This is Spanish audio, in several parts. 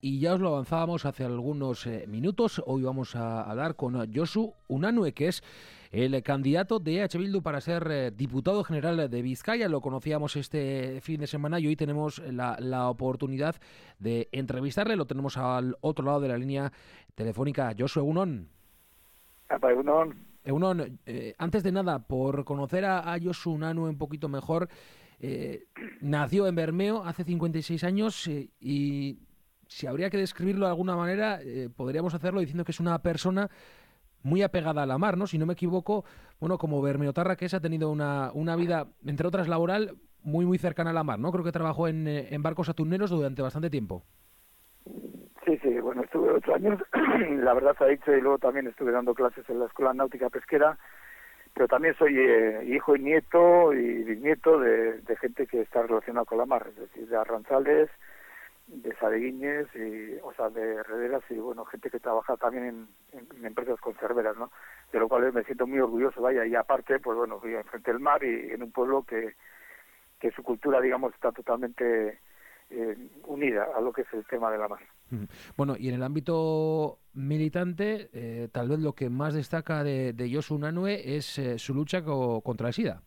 Y ya os lo avanzábamos hace algunos minutos. Hoy vamos a hablar con Josu Unanue, que es el candidato de EH Bildu para ser diputado general de Vizcaya. Lo conocíamos este fin de semana y hoy tenemos la oportunidad de entrevistarle. Lo tenemos al otro lado de la línea telefónica. Josu, Egunon. Egunon. Egunon, antes de nada, por conocer a Josu Unanue un poquito mejor, nació en Bermeo hace 56 años y si habría que describirlo de alguna manera, podríamos hacerlo diciendo que es una persona muy apegada a la mar, ¿no? Si no me equivoco, bueno, como bermeotarra que es, ha tenido una vida, entre otras laboral, muy cercana a la mar, ¿no? Creo que trabajó en barcos atuneros durante bastante tiempo. Sí, bueno, estuve 8 años, la verdad se ha dicho, y luego también estuve dando clases en la Escuela Náutica Pesquera, pero también soy hijo y nieto y bisnieto de gente que está relacionada con la mar, es decir, de arranzales, de sadeguiñes, o sea, de herrederas y, bueno, gente que trabaja también en empresas conserveras, ¿no? De lo cual me siento muy orgulloso, vaya, y aparte, pues bueno, vivo enfrente del mar y en un pueblo que su cultura, digamos, está totalmente unida a lo que es el tema de la mar. Bueno, y en el ámbito militante, tal vez lo que más destaca de Josu Unanue es su lucha contra el SIDA.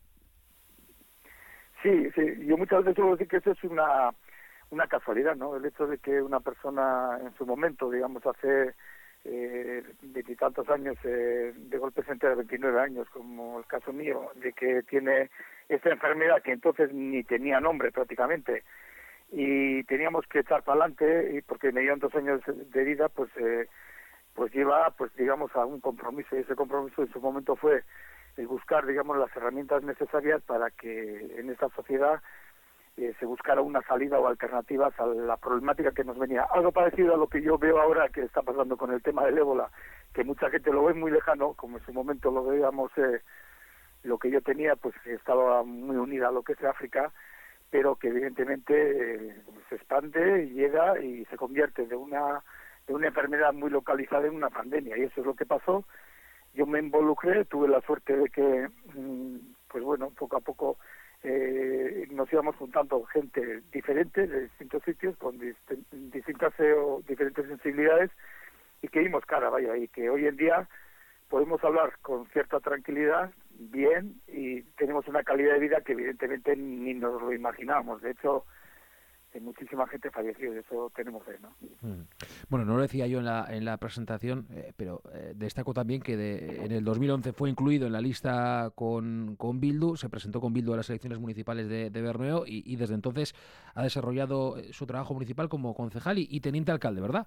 Sí, yo muchas veces suelo decir que eso es una casualidad, ¿no? El hecho de que una persona en su momento, digamos, hace veintitantos años, de golpe se entera de 29 años, como el caso mío, de que tiene esta enfermedad que entonces ni tenía nombre prácticamente, y teníamos que echar para adelante, y porque me dieron 2 años de vida, pues lleva, pues digamos, a un compromiso, y ese compromiso en su momento fue el buscar, digamos, las herramientas necesarias para que en esta sociedad se buscara una salida o alternativas a la problemática que nos venía. Algo parecido a lo que yo veo ahora que está pasando con el tema del ébola, que mucha gente lo ve muy lejano, como en su momento lo veíamos, lo que yo tenía, pues estaba muy unida a lo que es África, pero que evidentemente se expande, llega y se convierte de una enfermedad muy localizada en una pandemia, y eso es lo que pasó. Yo me involucré, tuve la suerte de que, pues bueno, poco a poco nos íbamos juntando gente diferente de distintos sitios, con distintas o diferentes sensibilidades, y que dimos cara, vaya, y que hoy en día podemos hablar con cierta tranquilidad, bien, y tenemos una calidad de vida que evidentemente ni nos lo imaginábamos. De hecho, muchísima gente falleció, de eso tenemos fe, ¿no? Bueno, no lo decía yo en la presentación, pero destaco también que en el 2011 fue incluido en la lista con Bildu, se presentó con Bildu a las elecciones municipales de Bermeo y desde entonces ha desarrollado su trabajo municipal como concejal y teniente alcalde, ¿verdad?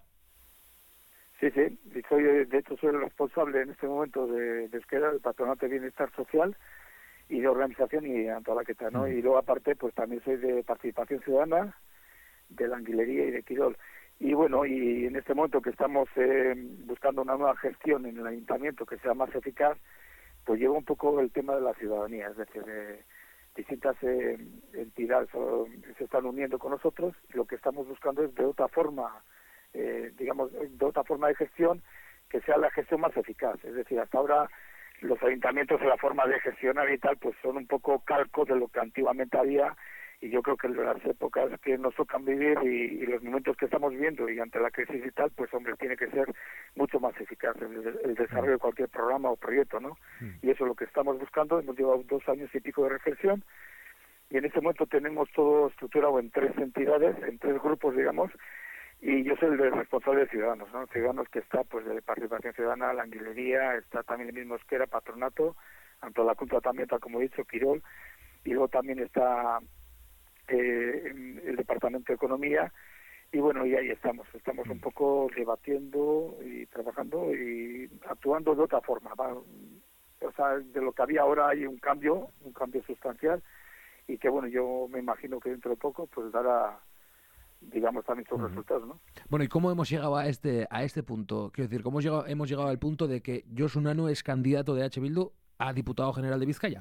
Sí, y de hecho soy el responsable en este momento de Euskera, del Patronato de Bienestar Social y de Organización y Antolaqueta, ¿no? Y luego aparte, pues también soy de Participación Ciudadana, de la Anguilería y de Quirol. Y bueno, y en este momento que estamos buscando una nueva gestión en el ayuntamiento que sea más eficaz, pues lleva un poco el tema de la ciudadanía, es decir, distintas entidades se están uniendo con nosotros, y lo que estamos buscando es de otra forma, digamos, de otra forma de gestión que sea la gestión más eficaz. Es decir, hasta ahora los ayuntamientos en la forma de gestionar y tal, pues son un poco calcos de lo que antiguamente había, y yo creo que en las épocas que nos tocan vivir y los momentos que estamos viviendo y ante la crisis y tal, pues hombre, tiene que ser mucho más eficaz el desarrollo de cualquier programa o proyecto, ¿no? Y eso es lo que estamos buscando. Hemos llevado 2 años y pico de reflexión, y en este momento tenemos todo estructurado en 3 entidades, en 3 grupos, digamos, y yo soy el responsable de Ciudadanos, ¿no? Ciudadanos, que está, pues, de Participación Ciudadana, la Anguilería, está también el mismo Euskera, Patronato, tanto la Junta también, como he dicho, Quirol, y luego también está el Departamento de Economía, y bueno, y ahí estamos un poco debatiendo y trabajando y actuando de otra forma, ¿va? O sea, de lo que había ahora hay un cambio sustancial, y que bueno, yo me imagino que dentro de poco pues dará, digamos, también sus resultados, ¿no? Bueno, ¿y cómo hemos llegado a este punto? Quiero decir, ¿cómo hemos llegado al punto de que Josu Unanue es candidato de EH Bildu a diputado general de Vizcaya?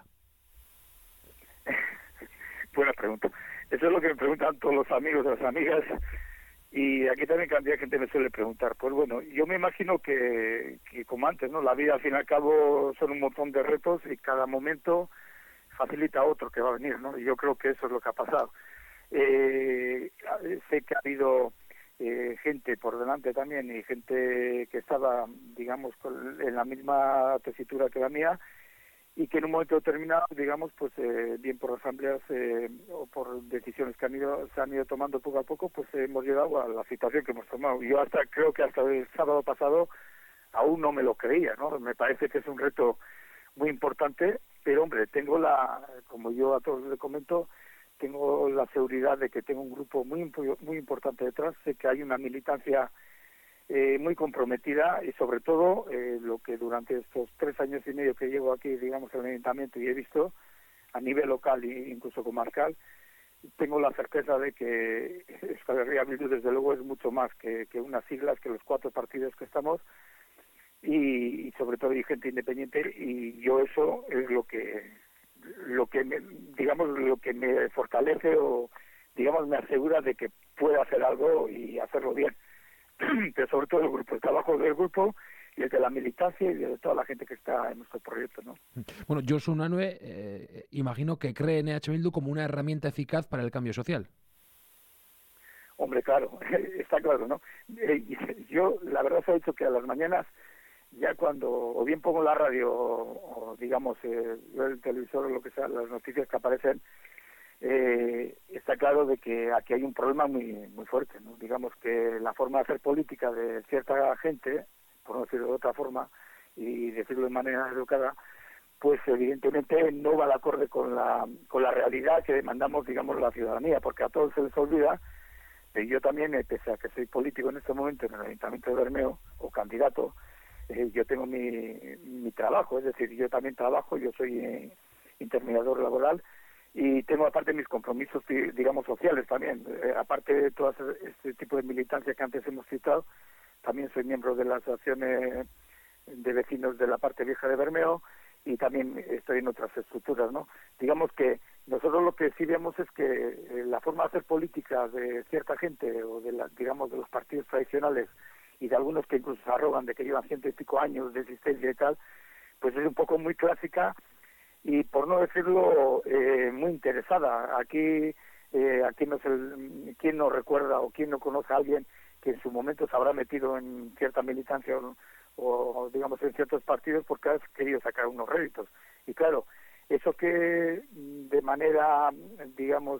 Buena pregunta. Eso es lo que me preguntan todos los amigos y las amigas, y aquí también cantidad de gente me suele preguntar. Pues bueno, yo me imagino que como antes, ¿no? La vida, al fin y al cabo, son un montón de retos, y cada momento facilita a otro que va a venir, ¿no? Y yo creo que eso es lo que ha pasado. Sé que ha habido gente por delante también y gente que estaba, digamos, en la misma tesitura que la mía, y que en un momento determinado, digamos, pues bien por asambleas o por decisiones que se han ido tomando poco a poco, pues hemos llegado a la situación que hemos tomado. Yo creo que hasta el sábado pasado aún no me lo creía, ¿no? Me parece que es un reto muy importante, pero hombre, como yo a todos les comento, tengo la seguridad de que tengo un grupo muy importante detrás, sé que hay una militancia muy comprometida y sobre todo lo que durante estos 3 años y medio que llevo aquí, digamos, en el ayuntamiento y he visto a nivel local e incluso comarcal, tengo la certeza de que Euskal Herria Bildu desde luego es mucho más que unas siglas, que los 4 partidos que estamos, y sobre todo hay gente independiente, y yo eso es lo que lo que me fortalece o digamos me asegura de que pueda hacer algo y hacerlo bien. Pero sobre todo el trabajo del grupo y el de la militancia y de toda la gente que está en nuestro proyecto, ¿no? Bueno, Josu Unanue, imagino que cree en EH Bildu como una herramienta eficaz para el cambio social. Hombre, claro, está claro, ¿no? Yo, la verdad, se ha dicho que a las mañanas, ya cuando o bien pongo la radio o digamos, el televisor o lo que sea, las noticias que aparecen, está claro de que aquí hay un problema muy fuerte, ¿no? Digamos que la forma de hacer política de cierta gente, por no decirlo de otra forma y decirlo de manera educada, pues evidentemente no va de acorde con la realidad que demandamos, digamos, la ciudadanía, porque a todos se les olvida, y yo también, pese a que soy político en este momento en el Ayuntamiento de Bermeo o candidato, yo tengo mi trabajo, es decir, yo también trabajo, yo soy intermediador laboral, y tengo aparte mis compromisos, digamos, sociales también. Aparte de todo este tipo de militancia que antes hemos citado, también soy miembro de la Asociación de Vecinos de la parte vieja de Bermeo y también estoy en otras estructuras, ¿no? Digamos que nosotros lo que sí vemos es que la forma de hacer política de cierta gente o digamos, de los partidos tradicionales y de algunos que incluso se arrogan de que llevan 100 y pico años de existencia y tal, pues es un poco muy clásica y por no decirlo muy interesada. Aquí no sé quién no recuerda o quién no conoce a alguien que en su momento se habrá metido en cierta militancia o digamos en ciertos partidos porque has querido sacar unos réditos. Y claro, eso que de manera digamos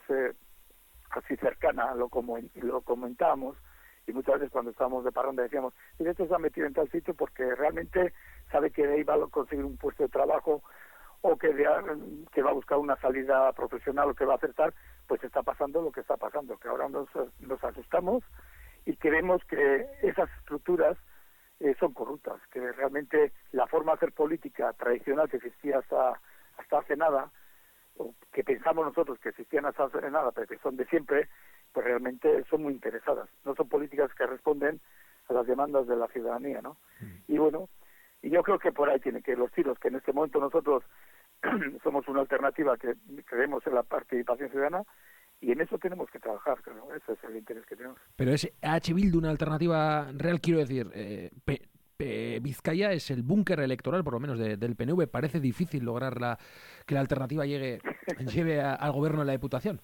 así cercana lo comentábamos, y muchas veces cuando estábamos de parranda decíamos, y esto se ha metido en tal sitio porque realmente sabe que de ahí va a conseguir un puesto de trabajo o que va a buscar una salida profesional o que va a acertar, pues está pasando lo que está pasando, que ahora nos asustamos y creemos que esas estructuras son corruptas, que realmente la forma de hacer política tradicional que existía hasta hace nada, o que pensamos nosotros que existían hasta hace nada, pero que son de siempre, pues realmente son muy interesadas. No son políticas que responden a las demandas de la ciudadanía, ¿no? Y bueno, y yo creo que por ahí tienen que ir los tiros, que en este momento nosotros somos una alternativa que creemos en la participación ciudadana y en eso tenemos que trabajar, claro, ese es el interés que tenemos. Pero ¿es EH Bildu una alternativa real? Quiero decir, Vizcaya es el búnker electoral, por lo menos, del PNV. Parece difícil lograr que la alternativa lleve al gobierno de la Diputación.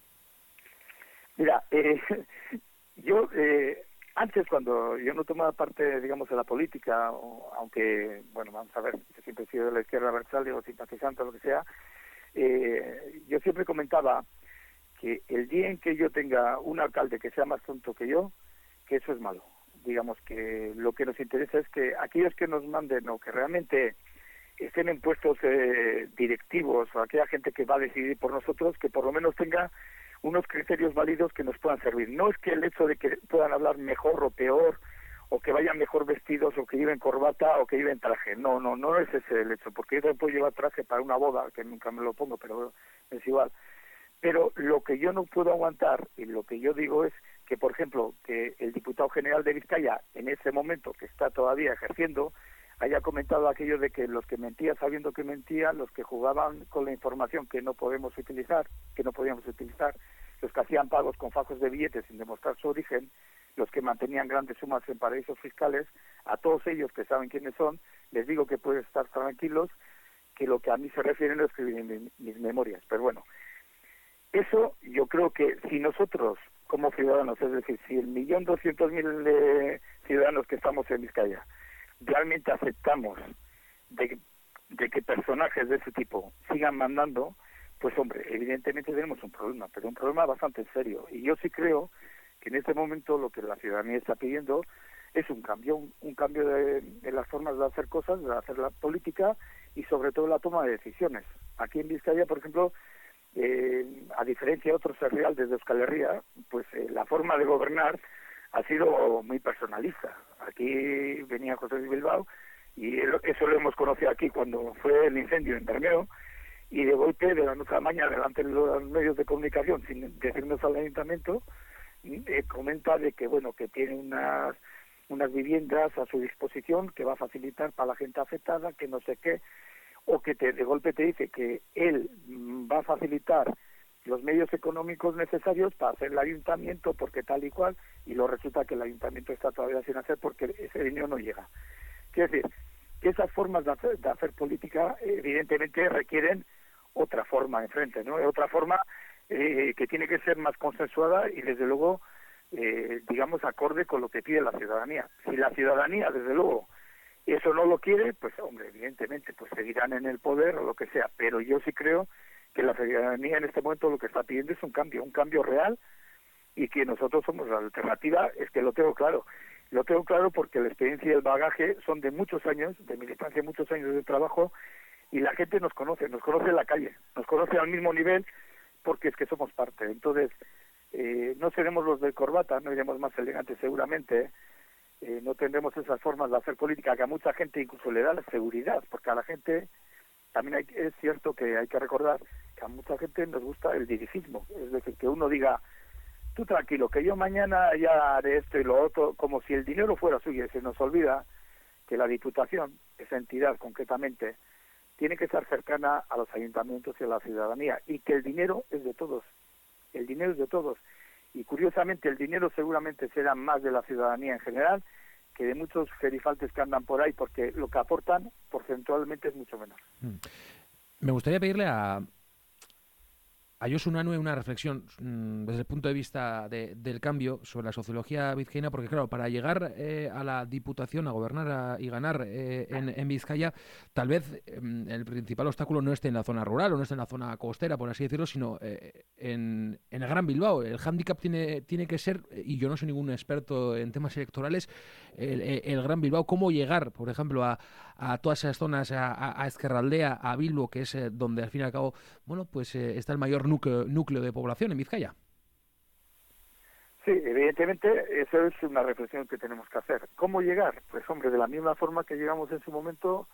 Mira, yo antes cuando yo no tomaba parte, digamos, de la política, aunque, bueno, vamos a ver, yo siempre he sido de la izquierda versal, digo, simpatizante o lo que sea, yo siempre comentaba que el día en que yo tenga un alcalde que sea más tonto que yo, que eso es malo. Digamos que lo que nos interesa es que aquellos que nos manden o que realmente estén en puestos directivos o aquella gente que va a decidir por nosotros, que por lo menos tenga unos criterios válidos que nos puedan servir. No es que el hecho de que puedan hablar mejor o peor, o que vayan mejor vestidos, o que lleven corbata, o que lleven traje. No es ese el hecho, porque yo también puedo llevar traje para una boda, que nunca me lo pongo, pero es igual. Pero lo que yo no puedo aguantar, y lo que yo digo es que, por ejemplo, que el diputado general de Vizcaya, en ese momento que está todavía ejerciendo, haya comentado aquello de que los que mentían sabiendo que mentían, los que jugaban con la información que no podíamos utilizar, los que hacían pagos con fajos de billetes sin demostrar su origen, los que mantenían grandes sumas en paraísos fiscales, a todos ellos que saben quiénes son, les digo que pueden estar tranquilos, que lo que a mí se refiere lo escribí en mis memorias. Pero bueno, eso yo creo que si nosotros como ciudadanos, es decir, si 1.200.000 ciudadanos que estamos en Vizcaya realmente aceptamos de que personajes de ese tipo sigan mandando, pues hombre, evidentemente tenemos un problema, pero un problema bastante serio. Y yo sí creo que en este momento lo que la ciudadanía está pidiendo es un cambio de las formas de hacer cosas, de hacer la política y sobre todo la toma de decisiones. Aquí en Vizcaya, por ejemplo, a diferencia de otros herrialdes de Euskal Herria, pues la forma de gobernar ha sido muy personalista. Aquí venía José Luis Bilbao y eso lo hemos conocido aquí cuando fue el incendio en Bermeo, y de golpe, de la noche a la mañana, delante de los medios de comunicación, sin decirnos al ayuntamiento, comenta de que, bueno, que tiene unas viviendas a su disposición que va a facilitar para la gente afectada, que no sé qué, o que de golpe te dice que él va a facilitar los medios económicos necesarios para hacer el ayuntamiento porque tal y cual, y luego resulta que el ayuntamiento está todavía sin hacer porque ese dinero no llega. Quiero decir, que esas formas de hacer política evidentemente requieren otra forma enfrente, ¿no? Otra forma que tiene que ser más consensuada y desde luego, digamos, acorde con lo que pide la ciudadanía. Si la ciudadanía, desde luego, eso no lo quiere, pues hombre, evidentemente, pues seguirán en el poder o lo que sea, pero yo sí creo que la ciudadanía en este momento lo que está pidiendo es un cambio real, y que nosotros somos la alternativa. Es que lo tengo claro porque la experiencia y el bagaje son de muchos años, de militancia, muchos años de trabajo, y la gente nos conoce en la calle, nos conoce al mismo nivel, porque es que somos parte. Entonces, no seremos los de corbata, no iremos más elegantes seguramente, no tendremos esas formas de hacer política que a mucha gente incluso le da la seguridad, porque a la gente también es cierto que hay que recordar que a mucha gente nos gusta el dirigismo, es decir, que uno diga, tú tranquilo, que yo mañana ya haré esto y lo otro, como si el dinero fuera suyo, y se nos olvida que la Diputación, esa entidad concretamente, tiene que estar cercana a los ayuntamientos y a la ciudadanía, y que el dinero es de todos, y curiosamente el dinero seguramente será más de la ciudadanía en general que de muchos gerifaltes que andan por ahí, porque lo que aportan porcentualmente es mucho menos. Me gustaría pedirle a Josu Unanue una reflexión desde el punto de vista del cambio sobre la sociología vizcaína, porque claro, para llegar a la Diputación, a gobernar y ganar en Vizcaya, tal vez el principal obstáculo no esté en la zona rural o no esté en la zona costera, por así decirlo, sino en el Gran Bilbao. El hándicap tiene que ser, y yo no soy ningún experto en temas electorales, el Gran Bilbao, cómo llegar, por ejemplo, a todas esas zonas, a Ezkerraldea, a Bilbo, que es donde al fin y al cabo, bueno, pues está el mayor núcleo de población en Vizcaya. Sí, evidentemente eso es una reflexión que tenemos que hacer. ¿Cómo llegar? Pues hombre, de la misma forma que llegamos en su momento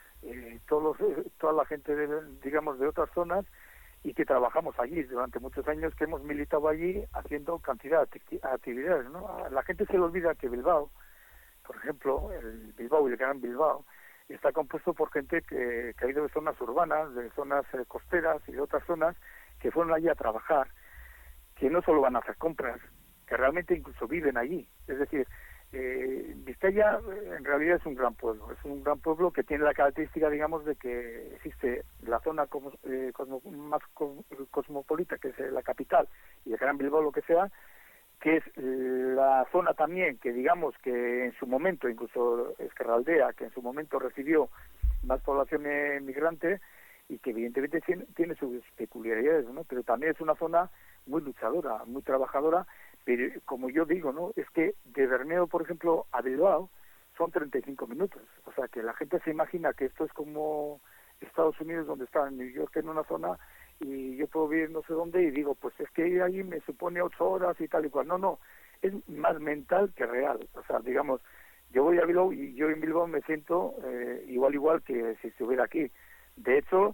toda la gente digamos de otras zonas, y que trabajamos allí durante muchos años, que hemos militado allí haciendo cantidad de actividades, ¿no? A la gente se le olvida que Bilbao, por ejemplo, el Bilbao y el Gran Bilbao, está compuesto por gente que ha ido de zonas urbanas, de zonas costeras y de otras zonas, que fueron allí a trabajar, que no solo van a hacer compras, que realmente incluso viven allí. Es decir, Vizcaya en realidad es un gran pueblo que tiene la característica, digamos, de que existe la zona más cosmopolita, que es la capital, y el Gran Bilbao, lo que sea, que es la zona también que, digamos, que en su momento, incluso Ezkerraldea, que en su momento recibió más población migrante, y que evidentemente tiene sus peculiaridades, ¿no? Pero también es una zona muy luchadora, muy trabajadora, pero como yo digo, ¿no? Es que de Bermeo, por ejemplo, a Bilbao son 35 minutos. O sea, que la gente se imagina que esto es como Estados Unidos, donde está en New York, en una zona, y yo puedo vivir no sé dónde, y digo, pues es que ir allí me supone 8 horas y tal y cual. No, es más mental que real. O sea, digamos, yo voy a Bilbao y yo en Bilbao me siento igual que si estuviera aquí. De hecho,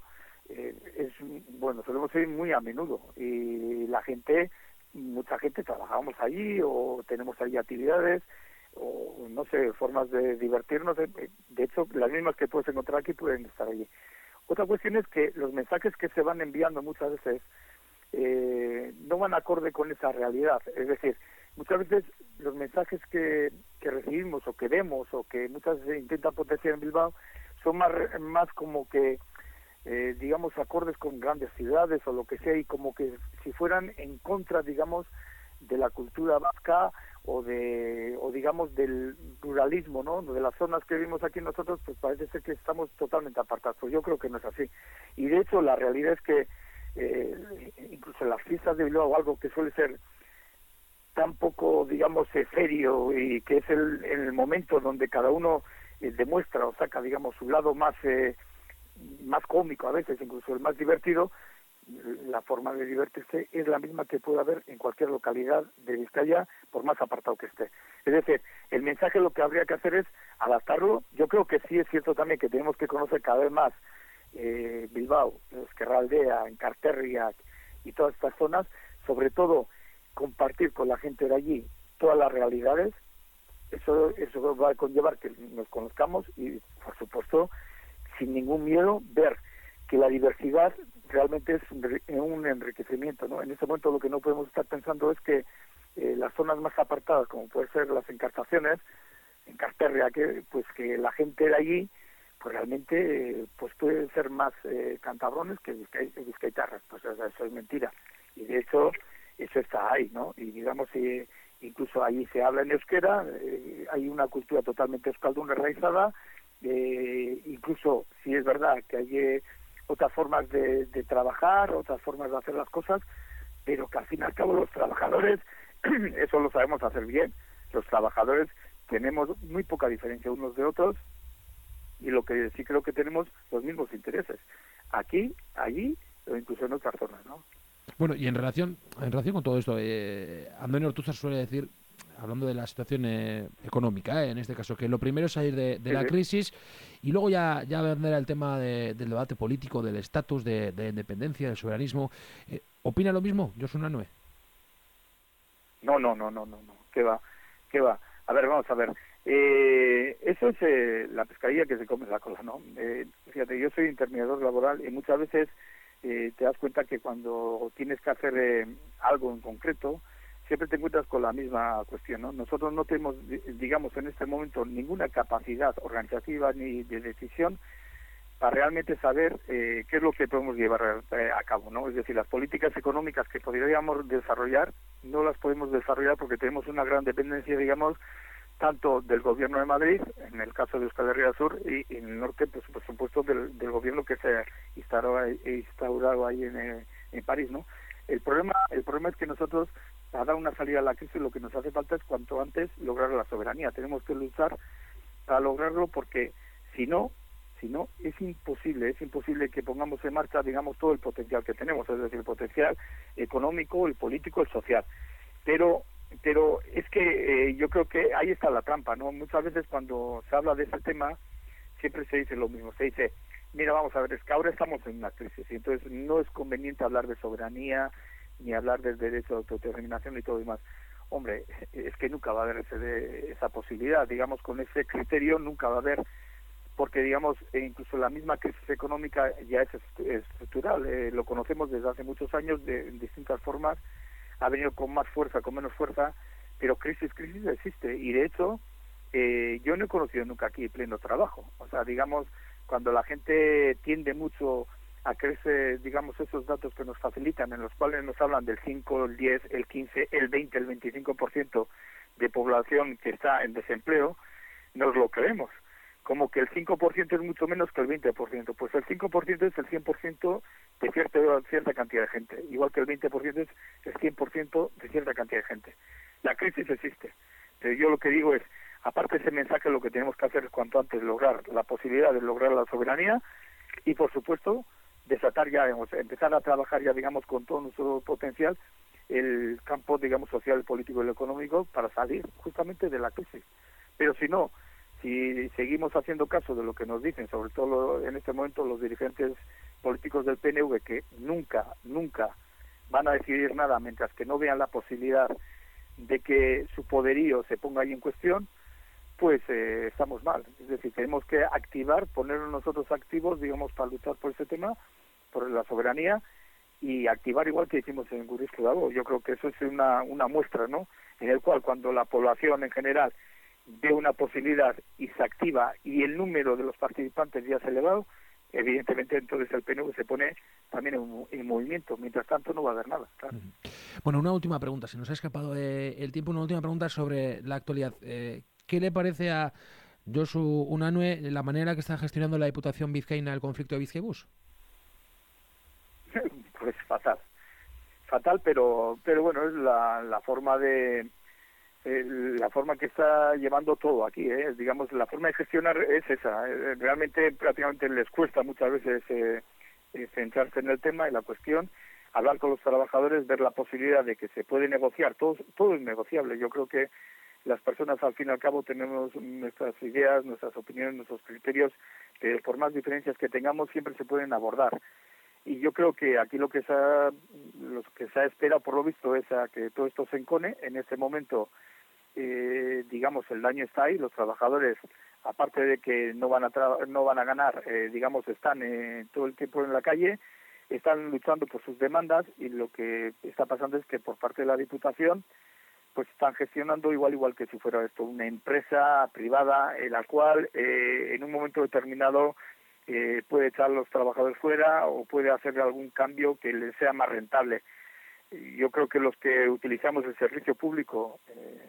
solemos ir muy a menudo, y mucha gente trabajamos allí o tenemos allí actividades o no sé, formas de divertirnos. De hecho, las mismas que puedes encontrar aquí pueden estar allí. Otra cuestión es que los mensajes que se van enviando muchas veces no van acorde con esa realidad. Es decir, muchas veces los mensajes que recibimos o que vemos o que muchas veces intentan potenciar en Bilbao son más como que digamos, acordes con grandes ciudades o lo que sea, y como que si fueran en contra, digamos, de la cultura vasca o digamos del ruralismo, ¿no? De las zonas que vivimos aquí nosotros, pues parece ser que estamos totalmente apartados. Pues yo creo que no es así. Y de hecho la realidad es que incluso en las fiestas de Bilbao, algo que suele ser tan poco, digamos, serio, y que es el momento donde cada uno demuestra o saca, digamos, su lado más cómico, a veces incluso el más divertido, la forma de divertirse es la misma que puede haber en cualquier localidad de Vizcaya, por más apartado que esté. Es decir, el mensaje lo que habría que hacer es adaptarlo. Yo creo que sí es cierto también que tenemos que conocer cada vez más Bilbao, Ezkerraldea, Enkarterriak y todas estas zonas, sobre todo compartir con la gente de allí todas las realidades. Eso va a conllevar que nos conozcamos y, por supuesto, sin ningún miedo, ver que la diversidad realmente es un enriquecimiento, ¿no? En este momento lo que no podemos estar pensando es que las zonas más apartadas, como puede ser las encartaciones, en Casterria, que la gente de allí, pues realmente pues pueden ser más cantabrones que vizcaitarras. Pues eso es mentira. Y de hecho, eso está ahí, ¿no? Y digamos, incluso allí se habla en euskera, hay una cultura totalmente euskaldun enraizada, incluso si es verdad que hay otras formas de trabajar, otras formas de hacer las cosas, pero que al fin y al cabo los trabajadores, eso lo sabemos hacer bien, los trabajadores tenemos muy poca diferencia unos de otros, y lo que sí creo que tenemos los mismos intereses, aquí, allí, o incluso en otras zonas, ¿no? Bueno, y en relación con todo esto, Antonio Ortúzar suele decir, hablando de la situación económica, en este caso, que lo primero es salir de la crisis y luego ya vendrá el tema del debate político, del estatus, de la independencia, del soberanismo. ¿Opina lo mismo, Josu Unanue? No, ¿qué va? A ver, vamos a ver. Eso es la pescadilla que se come la cola, ¿no? Fíjate, yo soy intermediador laboral y muchas veces te das cuenta que cuando tienes que hacer algo en concreto, siempre te encuentras con la misma cuestión, ¿no? Nosotros no tenemos, digamos, en este momento ninguna capacidad organizativa ni de decisión para realmente saber qué es lo que podemos llevar a cabo, ¿no? Es decir, las políticas económicas que podríamos desarrollar, no las podemos desarrollar porque tenemos una gran dependencia, digamos, tanto del gobierno de Madrid, en el caso de Euskal Herria Sur, y en el norte, pues por supuesto, del gobierno que se ha instaurado ahí en París, ¿no? El problema es que nosotros, para dar una salida a la crisis, lo que nos hace falta es cuanto antes lograr la soberanía. Tenemos que luchar para lograrlo porque si no, es imposible que pongamos en marcha, digamos, todo el potencial que tenemos, es decir, el potencial económico, el político, el social. Pero es que yo creo que ahí está la trampa, ¿no? Muchas veces cuando se habla de ese tema, siempre se dice lo mismo, se dice, mira, vamos a ver, es que ahora estamos en una crisis, y entonces no es conveniente hablar de soberanía, ni hablar del derecho de autodeterminación y todo demás. Hombre, es que nunca va a haber esa posibilidad, digamos, con ese criterio nunca va a haber, porque digamos, incluso la misma crisis económica ya es estructural, lo conocemos desde hace muchos años en distintas formas, ha venido con más fuerza, con menos fuerza, pero crisis existe, y de hecho, yo no he conocido nunca aquí pleno trabajo, o sea, digamos, cuando la gente tiende mucho a crecer, digamos, esos datos que nos facilitan, en los cuales nos hablan del 5, el 10, el 15, el 20, el 25% de población que está en desempleo, nos lo creemos, como que el 5% es mucho menos que el 20%, pues el 5% es el 100% de cierta cantidad de gente, igual que el 20% es el 100% de cierta cantidad de gente. La crisis existe, pero yo lo que digo es, aparte de ese mensaje, lo que tenemos que hacer es cuanto antes lograr la posibilidad de lograr la soberanía y, por supuesto, desatar ya, empezar a trabajar ya, digamos, con todo nuestro potencial el campo, digamos, social, político y económico para salir justamente de la crisis. Pero si seguimos haciendo caso de lo que nos dicen, sobre todo en este momento los dirigentes políticos del PNV, que nunca van a decidir nada mientras que no vean la posibilidad de que su poderío se ponga ahí en cuestión, pues estamos mal. Es decir, tenemos que ponernos nosotros activos, digamos, para luchar por ese tema, por la soberanía, y activar igual que hicimos en Guipúzcoa. Yo creo que eso es una muestra, ¿no? En el cual cuando la población en general ve una posibilidad y se activa y el número de los participantes ya es elevado, evidentemente entonces el PNV se pone también en movimiento. Mientras tanto no va a haber nada, claro. Bueno, una última pregunta, se nos ha escapado el tiempo, una última pregunta sobre la actualidad. ¿Qué le parece a Josu Unanue la manera que está gestionando la Diputación vizcaína el conflicto de Bizkaibus? Pues fatal, pero bueno, es la forma de la forma que está llevando todo aquí, digamos, la forma de gestionar es esa. Realmente prácticamente les cuesta muchas veces centrarse en el tema, en la cuestión, hablar con los trabajadores, ver la posibilidad de que se puede negociar, todo es negociable. Yo creo que las personas al fin y al cabo tenemos nuestras ideas, nuestras opiniones, nuestros criterios, que por más diferencias que tengamos siempre se pueden abordar. Y yo creo que aquí lo que se ha esperado, por lo visto, es a que todo esto se encone. En este momento, digamos, el daño está ahí. Los trabajadores, aparte de que no van a ganar, digamos, están todo el tiempo en la calle, están luchando por sus demandas, y lo que está pasando es que por parte de la Diputación pues están gestionando igual que si fuera esto una empresa privada, en la cual en un momento determinado puede echar a los trabajadores fuera o puede hacer algún cambio que les sea más rentable. Yo creo que los que utilizamos el servicio público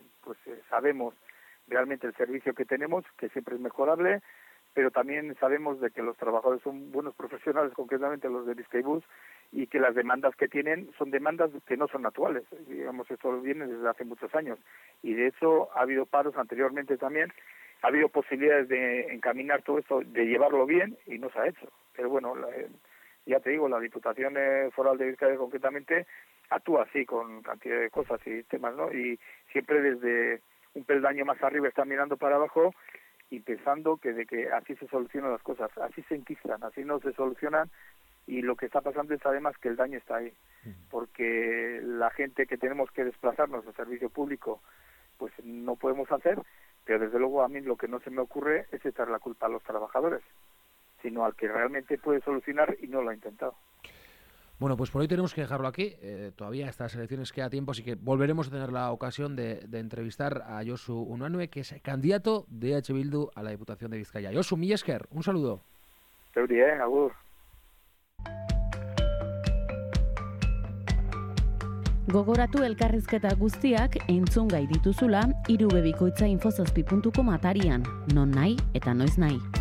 sabemos realmente el servicio que tenemos, que siempre es mejorable, pero también sabemos de que los trabajadores son buenos profesionales, concretamente los de Bizkaibus, y que las demandas que tienen son demandas que no son actuales. Digamos, esto viene desde hace muchos años, y de hecho ha habido paros anteriormente también, ha habido posibilidades de encaminar todo esto, de llevarlo bien, y no se ha hecho. Pero bueno, ya te digo, la Diputación Foral de Vizcaya concretamente actúa así con cantidad de cosas y temas, ¿no? Y siempre desde un peldaño más arriba está mirando para abajo y pensando que de que así se solucionan las cosas, así se enquistan, así no se solucionan. Y lo que está pasando es además que el daño está ahí, porque la gente que tenemos que desplazarnos al servicio público, pues no podemos hacer, pero desde luego a mí lo que no se me ocurre es echar la culpa a los trabajadores, sino al que realmente puede solucionar y no lo ha intentado. Bueno, pues por hoy tenemos que dejarlo aquí. Todavía estas elecciones queda tiempo, así que volveremos a tener la ocasión de entrevistar a Josu Unanue, que es candidato de EH Bildu a la Diputación de Vizcaya. Josu, mi esker, un saludo. Zeuri, agur. Gogoratu elkarrizketa guztiak entzungai dituzula irubebikoitza infozazpi.com atarian, non nahi eta noiz nahi.